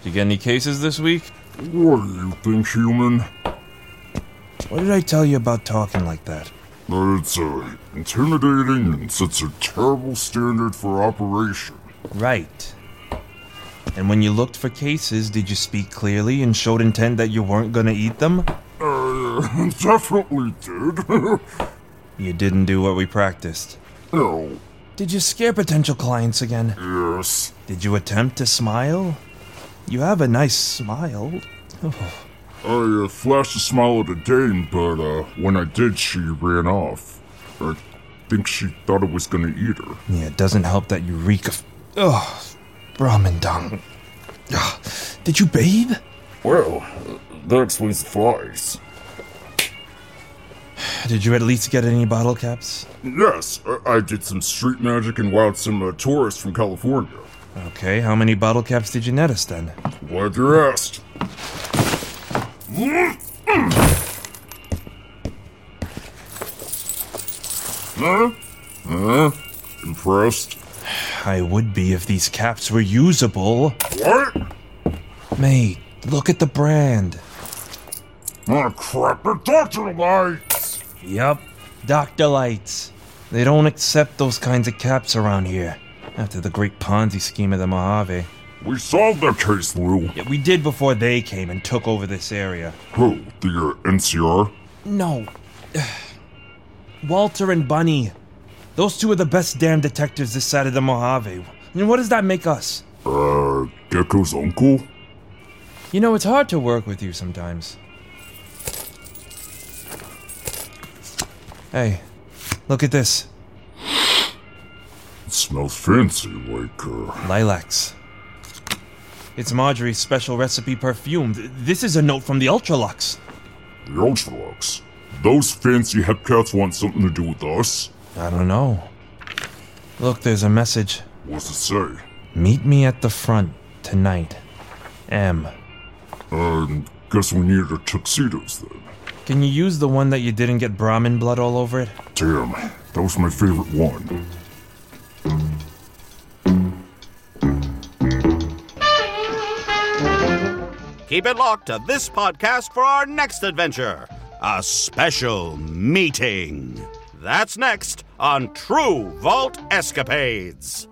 You get any cases this week? What do you think, human? What did I tell you about talking like that? It's intimidating and sets a terrible standard for operation. Right. And when you looked for cases, did you speak clearly and showed intent that you weren't gonna eat them? Definitely did. You didn't do what we practiced. No. Did you scare potential clients again? Yes. Did you attempt to smile? You have a nice smile. I flashed a smile at a dame, but when I did, she ran off. I think she thought I was gonna eat her. Yeah, it doesn't help that you reek of... Brahmin dung. Did you bathe? Well, that explains the flies. Did you at least get any bottle caps? Yes, I did some street magic and wowed some tourists from California. Okay, how many bottle caps did you net us then? Glad you asked. Impressed? I would be if these caps were usable. What? Mate, look at the brand. Oh crap, they're Dr. Lights! Yup, Dr. Lights. They don't accept those kinds of caps around here. After the great Ponzi scheme of the Mojave. We solved that case, Lou. Yeah, we did before they came and took over this area. Who? The NCR? No. Walter and Bunny. Those two are the best damn detectives this side of the Mojave. And what does that make us? Gecko's uncle? You know, it's hard to work with you sometimes. Hey, look at this. It smells fancy, like, Lilacs. It's Marjorie's special recipe perfume. This is a note from the Ultralux. The Ultralux? Those fancy hepcats want something to do with us? I don't know. Look, there's a message. What's it say? Meet me at the front tonight. M. Guess we needed our tuxedos then. Can you use the one that you didn't get Brahmin blood all over it? Damn, that was my favorite one. Keep it locked to this podcast for our next adventure, a special meeting. That's next on True Vault Escapades.